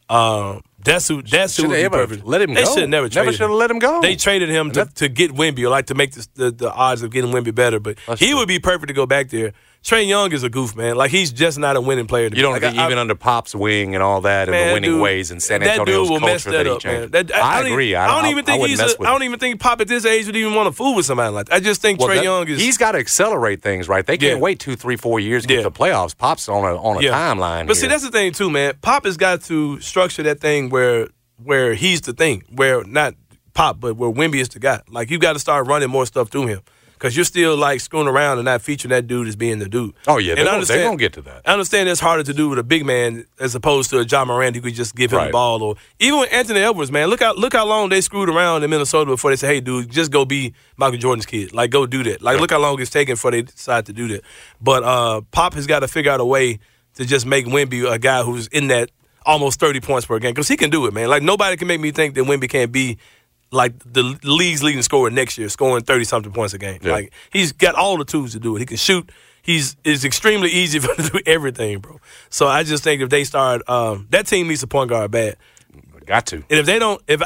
That's who would be perfect. Let him go? They should have never traded him. Should have let him go. They traded him to get Wemby, or like to make the odds of getting Wemby better, but he would be perfect to go back there. Trae Young is a goof, man. Like, he's just not a winning player. You don't think even under Pop's wing and all that and the winning ways and San Antonio's culture that he changed. I agree. I don't even think Pop at this age would even want to fool with somebody like that. I just think Trae Young is. He's got to accelerate things, right? They can't wait 2, 3, 4 years to get to the playoffs. Pop's on a timeline. But see, that's the thing too, man. Pop has got to structure that thing where he's the thing, where not Pop, but where Wemby is the guy. Like, you got to start running more stuff through him. Because you're still, like, screwing around and not featuring that dude as being the dude. Oh, yeah. They're going to get to that. I understand that's harder to do with a big man as opposed to a John Morant who could just give him the ball. Or even with Anthony Edwards, man, look how long they screwed around in Minnesota before they said, hey, dude, just go be Michael Jordan's kid. Like, go do that. Like, look how long it's taken before they decide to do that. But Pop has got to figure out a way to just make Wemby a guy who's in that almost 30 points per game. Because he can do it, man. Like, nobody can make me think that Wemby can't be like the league's leading scorer next year, scoring 30-something points a game. Yeah. Like, he's got all the tools to do it. He can shoot. It's extremely easy for him to do everything, bro. So I just think if they start, that team needs a point guard bad. Got to. And if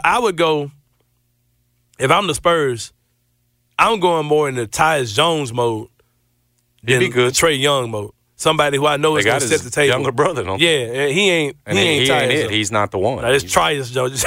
I'm the Spurs, I'm going more in the Tyus Jones mode than the Trae Young mode. Somebody who I know is going to set the table. Younger brother, don't yeah, he ain't Tyus. He's not the one. No, it's Tyus Jones.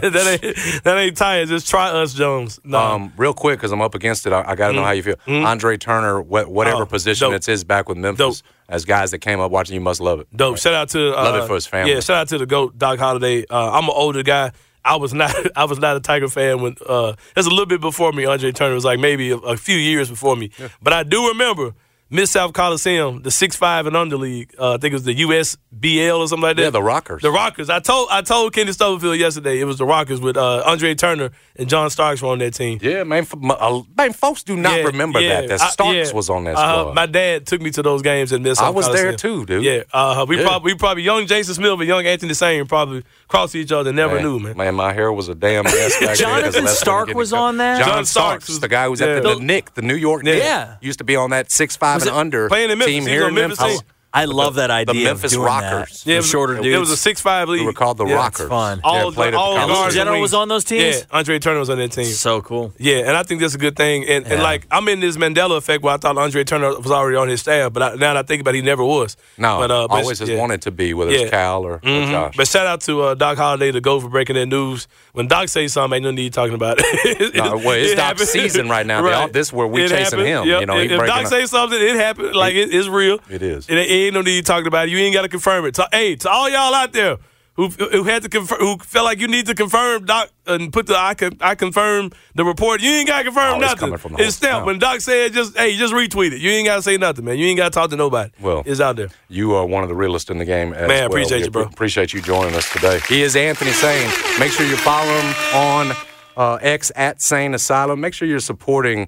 that ain't Tyus. It's Tyus Jones. No. Real quick, because I'm up against it, I got to know how you feel. Andre Turner, whatever position it's his, back with Memphis. As guys that came up watching, you must love it. Dope. Right. Shout out to love it for his family. Yeah, shout out to the GOAT, Doc Holliday. I'm an older guy. I was not a Tiger fan when that's a little bit before me. Andre Turner was like maybe a few years before me, but I do remember Mid-South Coliseum, the 6'5" and under league. I think it was the USBL or something like that. Yeah, the Rockers. The Rockers. I told Kenny Stubblefield yesterday it was the Rockers with Andre Turner and John Starks were on that team. Yeah, man. Folks do not remember that Starks was on that squad. My dad took me to those games at Mid-South Coliseum. I was there too, dude. Yeah. We probably young Jason Smith and young Anthony Sane probably crossed each other and never knew, man. Man, my hair was a damn mess back Jonathan Stark was on that? John Starks was the guy who was at the Knicks, the New York Knicks. Yeah. Used to be on that 6'5" and under playing in Memphis. team here in Memphis. I love that idea. The Memphis Rockers. Yeah, shorter dudes. It was a 6'5" league. We were called the Rockers. Fun. All General was on those teams? Yeah, Andre Turner was on that team. So cool. Yeah, and I think that's a good thing. And like, I'm in this Mandela effect where I thought Andre Turner was already on his staff, but now that I think about it, he never was. No, but always has wanted to be, whether it's Cal or Josh. But shout out to Doc Holliday to go for breaking that news. When Doc says something, ain't no need talking about it. It's Doc's season right now. Right. This is where we're chasing him. Yep. You know, if Doc says something, it happened. Like, it's real. It is. It ain't no need talking about it. You ain't got to confirm it. To all y'all out there who had to confirm, who felt like you need to confirm Doc and put the I confirm the report. You ain't got to confirm nothing. It's stamped. When Doc said just retweet it. You ain't got to say nothing, man. You ain't got to talk to nobody. Well, it's out there. You are one of the realest in the game. Man, appreciate you, bro. Appreciate you joining us today. He is Anthony Sane. Make sure you follow him on X at Sane Asylum. Make sure you're supporting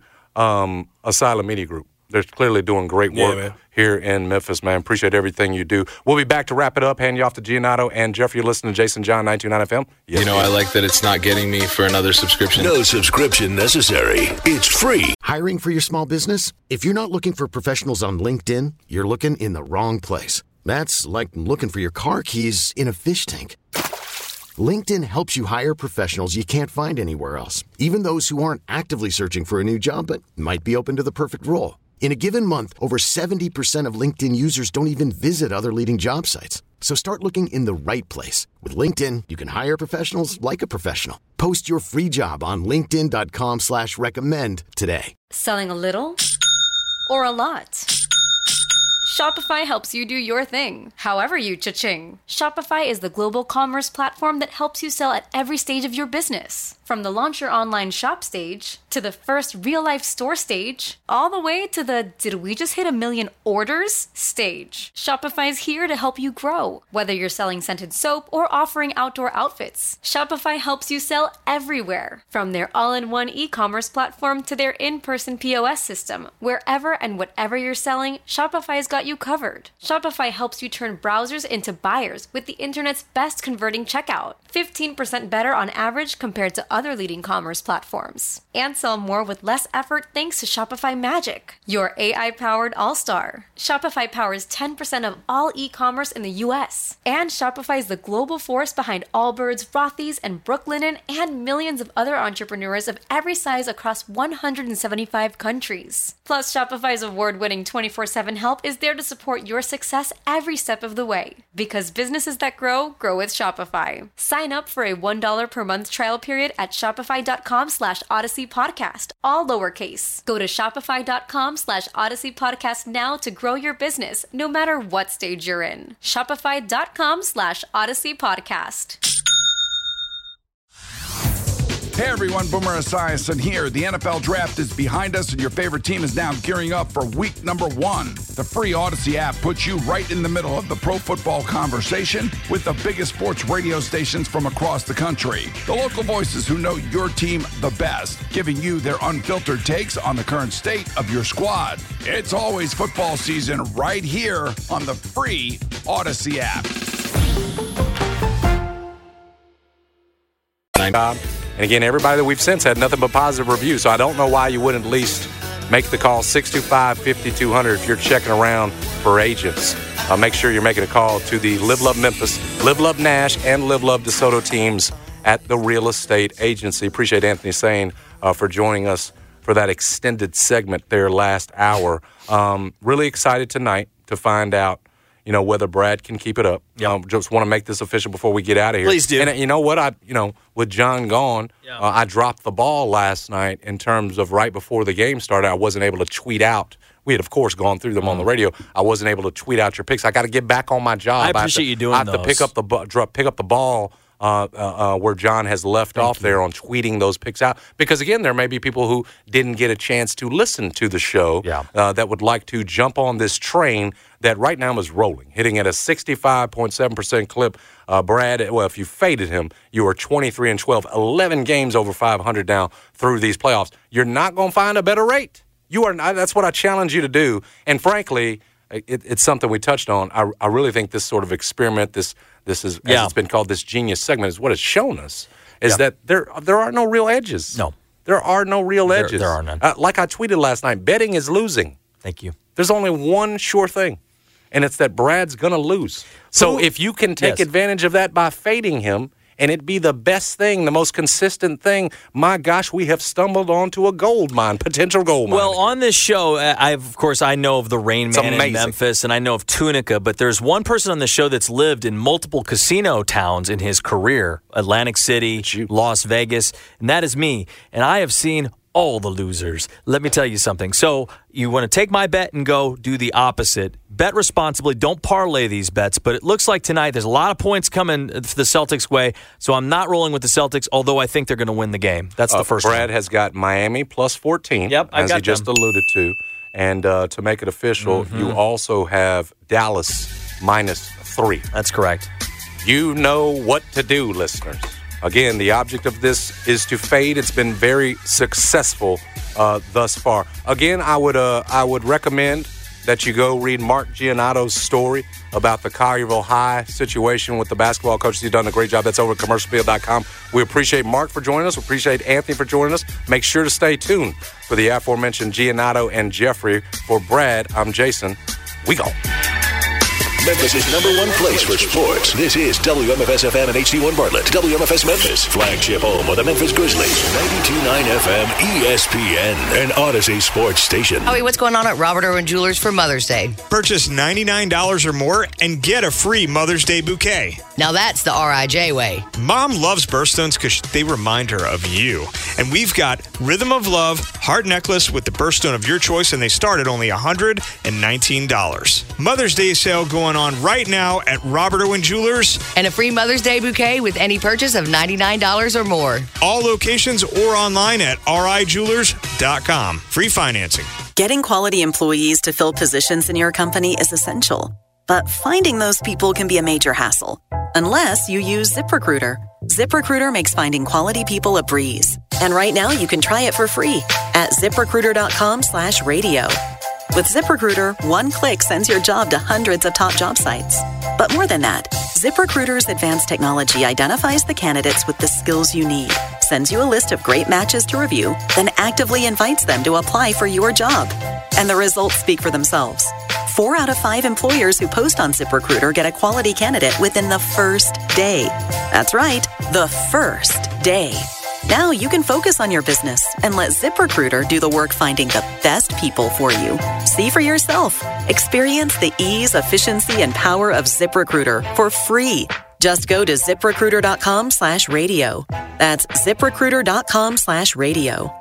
Asylum Media Group. They're clearly doing great work here in Memphis, man. Appreciate everything you do. We'll be back to wrap it up. Hand you off to Giannato and Jeffrey. You're listening to Jason John, 92.9 FM. Yes. You know, I like that it's not getting me for another subscription. No subscription necessary. It's free. Hiring for your small business? If you're not looking for professionals on LinkedIn, you're looking in the wrong place. That's like looking for your car keys in a fish tank. LinkedIn helps you hire professionals you can't find anywhere else, even those who aren't actively searching for a new job but might be open to the perfect role. In a given month, over 70% of LinkedIn users don't even visit other leading job sites. So start looking in the right place. With LinkedIn, you can hire professionals like a professional. Post your free job on linkedin.com/recommend today. Selling a little or a lot? Shopify helps you do your thing, however you cha-ching. Shopify is the global commerce platform that helps you sell at every stage of your business. From the launch your online shop stage, to the first real-life store stage, all the way to the did we just hit 1 million orders stage. Shopify's here to help you grow. Whether you're selling scented soap or offering outdoor outfits, Shopify helps you sell everywhere. From their all-in-one e-commerce platform to their in-person POS system, wherever and whatever you're selling, Shopify's got you covered. Shopify helps you turn browsers into buyers with the internet's best converting checkout. 15% better on average compared to other leading commerce platforms. And sell more with less effort thanks to Shopify Magic, your AI-powered all-star. Shopify powers 10% of all e-commerce in the U.S. And Shopify is the global force behind Allbirds, Rothy's, and Brooklinen, and millions of other entrepreneurs of every size across 175 countries. Plus, Shopify's award-winning 24/7 help is there to support your success every step of the way. Because businesses that grow, grow with Shopify. Sign up for a $1 per month trial period at shopify.com/Odyssey Podcast, all lowercase. Go to shopify.com/Odyssey Podcast now to grow your business, no matter what stage you're in. Shopify.com/Odyssey Podcast. Hey everyone, Boomer Esiason here. The NFL Draft is behind us and your favorite team is now gearing up for week number 1. The free Odyssey app puts you right in the middle of the pro football conversation with the biggest sports radio stations from across the country. The local voices who know your team the best, giving you their unfiltered takes on the current state of your squad. It's always football season right here on the free Odyssey app. And again, everybody that we've since had nothing but positive reviews, so I don't know why you wouldn't at least make the call 625-5200 if you're checking around for agents. Make sure you're making a call to the Live Love Memphis, Live Love Nash, and Live Love DeSoto teams at the Real Estate Agency. Appreciate Anthony Sane for joining us for that extended segment there last hour. Really excited tonight to find out whether Brad can keep it up. Just want to make this official before we get out of here. Please do. And you know what? With John gone, I dropped the ball last night in terms of right before the game started. I wasn't able to tweet out. We had, of course, gone through them on the radio. I wasn't able to tweet out your picks. I got to get back on my job. I appreciate you doing those. I have those. to pick up the ball where John has left off there on tweeting those picks out. Because, again, there may be people who didn't get a chance to listen to the show that would like to jump on this train that right now is rolling, hitting at a 65.7% clip. Brad, well, if you faded him, you are 23-12, 11 games over 500 now through these playoffs. You're not going to find a better rate. You are not. That's what I challenge you to do. And frankly, it's something we touched on. I really think this sort of experiment, this is, as it's been called, this genius segment, is what it's shown us, is that there are no real edges. No. There are no real edges. There are none. Like I tweeted last night, betting is losing. Thank you. There's only one sure thing, and it's that Brad's going to lose. So if you can take advantage of that by fading him, and it be the best thing, the most consistent thing, my gosh, we have stumbled onto a gold mine, potential gold mine. Well, on this show, I know of the Rain Man in Memphis, and I know of Tunica, but there's one person on the show that's lived in multiple casino towns in his career, Atlantic City, Las Vegas, and that is me. And I have seen all the losers. Let me tell you something. So you want to take my bet and go do the opposite. Bet responsibly. Don't parlay these bets. But it looks like tonight there's a lot of points coming the Celtics' way. So I'm not rolling with the Celtics, although I think they're going to win the game. That's the first Brad has got Miami plus 14, as he just alluded to. And to make it official, you also have Dallas minus 3. That's correct. You know what to do, listeners. Again, the object of this is to fade. It's been very successful thus far. Again, I would recommend that you go read Mark Giannato's story about the Collierville High situation with the basketball coaches. He's done a great job. That's over at commercialfield.com. We appreciate Mark for joining us. We appreciate Anthony for joining us. Make sure to stay tuned for the aforementioned Giannato and Jeffrey. For Brad, I'm Jason. We go. Memphis' #1 place for sports. This is WMFS FM and HD1 Bartlett. WMFS Memphis, flagship home of the Memphis Grizzlies. 92.9 FM ESPN, an Odyssey sports station. Howie, what's going on at Robert Irwin Jewelers for Mother's Day? Purchase $99 or more and get a free Mother's Day bouquet. Now that's the RIJ way. Mom loves birthstones because they remind her of you. And we've got Rhythm of Love heart necklace with the birthstone of your choice, and they start at only $119. Mother's Day sale going on right now at Robert Irwin Jewelers. And a free Mother's Day bouquet with any purchase of $99 or more. All locations or online at rijewelers.com. Free financing. Getting quality employees to fill positions in your company is essential. But finding those people can be a major hassle. Unless you use ZipRecruiter. ZipRecruiter makes finding quality people a breeze. And right now you can try it for free at ZipRecruiter.com/radio. With ZipRecruiter, one click sends your job to hundreds of top job sites. But more than that, ZipRecruiter's advanced technology identifies the candidates with the skills you need, sends you a list of great matches to review, then actively invites them to apply for your job. And the results speak for themselves. 4 out of 5 employers who post on ZipRecruiter get a quality candidate within the first day. That's right, the first day. Now you can focus on your business and let ZipRecruiter do the work finding the best people for you. See for yourself. Experience the ease, efficiency, and power of ZipRecruiter for free. Just go to ZipRecruiter.com/radio. That's ZipRecruiter.com/radio.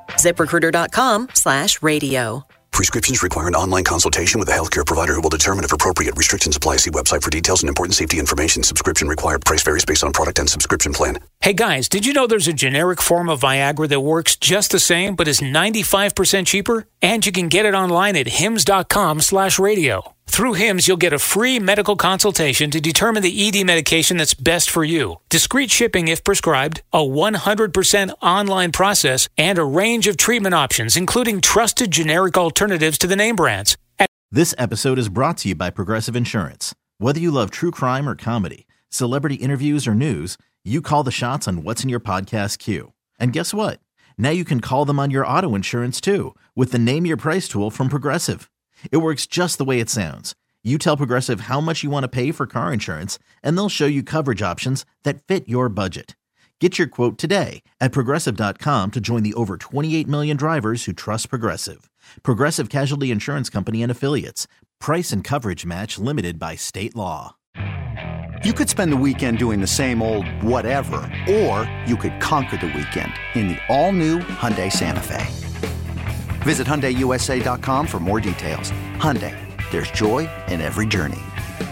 ZipRecruiter.com/radio. Prescriptions require an online consultation with a healthcare provider who will determine if appropriate restrictions apply. See website for details and important safety information. Subscription required. Price varies based on product and subscription plan. Hey guys, did you know there's a generic form of Viagra that works just the same but is 95% cheaper? And you can get it online at hims.com/radio. Through HIMS, you'll get a free medical consultation to determine the ED medication that's best for you. Discreet shipping if prescribed, a 100% online process, and a range of treatment options, including trusted generic alternatives to the name brands. This episode is brought to you by Progressive Insurance. Whether you love true crime or comedy, celebrity interviews or news, you call the shots on what's in your podcast queue. And guess what? Now you can call them on your auto insurance too with the Name Your Price tool from Progressive. It works just the way it sounds. You tell Progressive how much you want to pay for car insurance, and they'll show you coverage options that fit your budget. Get your quote today at Progressive.com to join the over 28 million drivers who trust Progressive. Progressive Casualty Insurance Company and Affiliates. Price and coverage match limited by state law. You could spend the weekend doing the same old whatever, or you could conquer the weekend in the all-new Hyundai Santa Fe. Visit HyundaiUSA.com for more details. Hyundai, there's joy in every journey.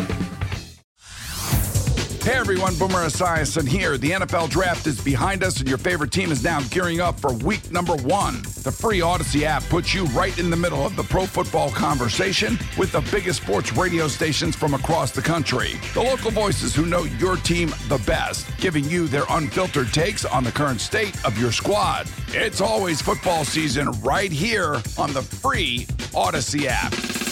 Hey everyone, Boomer Esiason here. The NFL Draft is behind us and your favorite team is now gearing up for week number 1. The free Odyssey app puts you right in the middle of the pro football conversation with the biggest sports radio stations from across the country. The local voices who know your team the best, giving you their unfiltered takes on the current state of your squad. It's always football season right here on the free Odyssey app.